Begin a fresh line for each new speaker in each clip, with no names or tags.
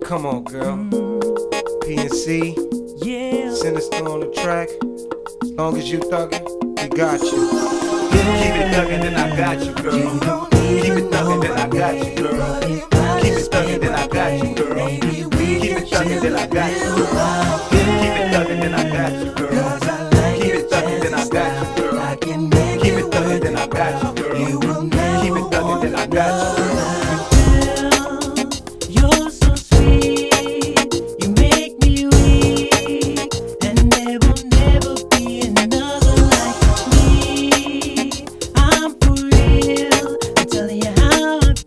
Come on, girl. PNC,
Yeah.
Sinister on the track. As long as you thuggin', we got you.
Keep it thuggin', then I got you, girl. Keep it thuggin', then I got you, girl. Keep it thuggin', then I got you, girl. Keep it thuggin', then I got you, girl. Keep it thuggin', then I got you, girl. Keep it thuggin', then I got you, girl. Keep it thuggin', then I got you, girl. Keep it thuggin', then I got you, girl.
You're so sweet, you make me weak, and there will never be another like me. I'm for real, I'm telling you how I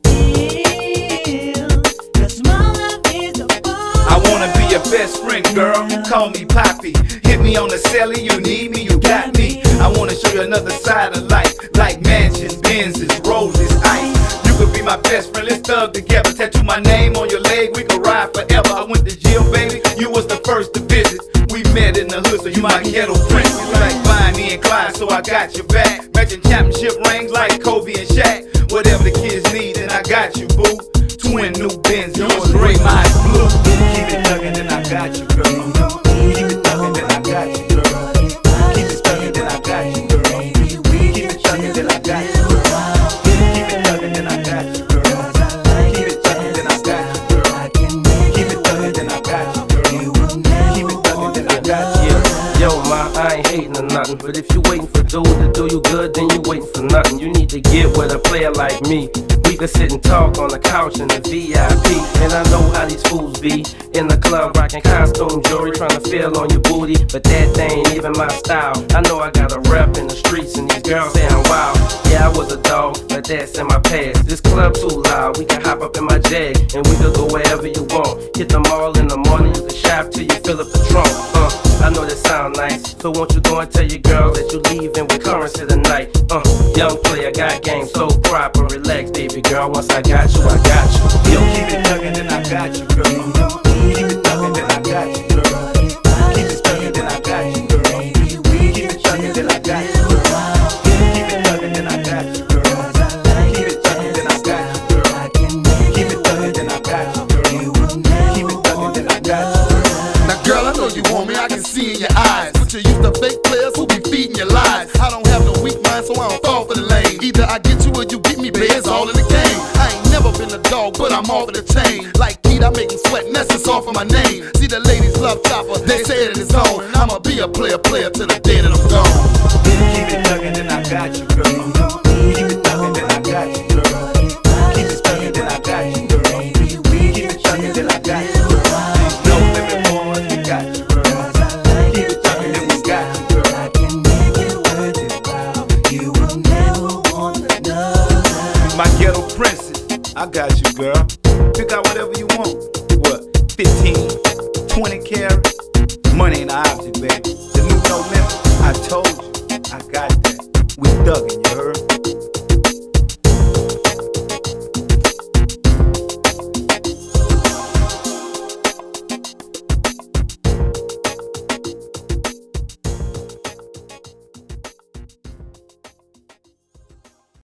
feel, 'cause my love is a
I wanna be your best friend, girl. Call me Poppy. Hit me on the celly, you need me, you got me. I wanna show you another side of life, like mansions, Benzes, roses, ice. You could be my best friend, let's thug together. Tattoo my name on your leg, we could ride forever. I went to jail, baby, you was the first to visit. We met in the hood, so you my ghetto prince. You like Bonnie and Clyde, so I got your back. Matching championship rings like Kobe and Shaq. Whatever the kids need, then I got you, boo. Twin new Benz, yours gray, mine blue. Keep it thuggin', then I got you, girl. Keep it thuggin', then I got you, girl. Keep it thuggin', then I got you, girl. Keep it thuggin', then I got you, girl. Keep it thuggin', then I got you, girl. Keep it thuggin', then I got you, girl. Keep it thuggin', then I got you, girl. Keep it thuggin', then I got you.
Yo, ma, I ain't hating or nothing, but if you waiting for dude to do you good, then you waiting for nothing. You need to get with a player like me. We could sit and talk on the couch in the VIP. And I know how these fools be in the club rocking costume jewelry, trying to feel on your booty, but that ain't even my style. I know I got a rep in the streets and these girls say I'm wild. Yeah, I was a dog, but that's in my past. This club too loud, we can hop up in my Jag and we could go wherever you want. Hit them all in the morning, you can shop till you fill up the trunk. I know that sound nice, so won't you go and tell your girl that you leaving with currency tonight? Young player got game, so proper, relax, baby girl. Once I got you, I got you.
Yo, keep it thuggin', then I got you, girl. Keep it thuggin', then I got you, girl. Keep it thuggin', then I got you, girl. Keep it thuggin', then I got you, girl. Keep it thuggin', then I got you, girl. Keep it thuggin', then I got you, girl. Keep it thuggin', then I got you, girl. Keep it thuggin', then I got you, girl.
Now girl, I know you want me, I can see in your eyes. But you used to fake players who be feeding your lies. I don't have no weak mind, so I don't fall for the lane. Either I get you or you get me, babe, it's all in the game. I ain't never been a dog, but I'm off of the chain. Like Keith, I make them sweat, and that's just off of my name. See the ladies love Chopper, they say it in his own. And I'ma be a player till the day that I'm gone.
Keep it thuggin', then I got you, girl. Keep it thuggin', then I got you, girl. Keep it thuggin', then I got you, girl. Keep it thuggin', then I got you, girl. No limit for us, we got you, girl. Keep it thuggin', then we got you, girl.
I can make it worth it, wow. You will never want another.
My ghetto princess, I got you, girl. Pick out whatever you want. What, 15, 20 carat? Money ain't an object, baby. The new no limit, I told you, I got that. We thuggin', you heard?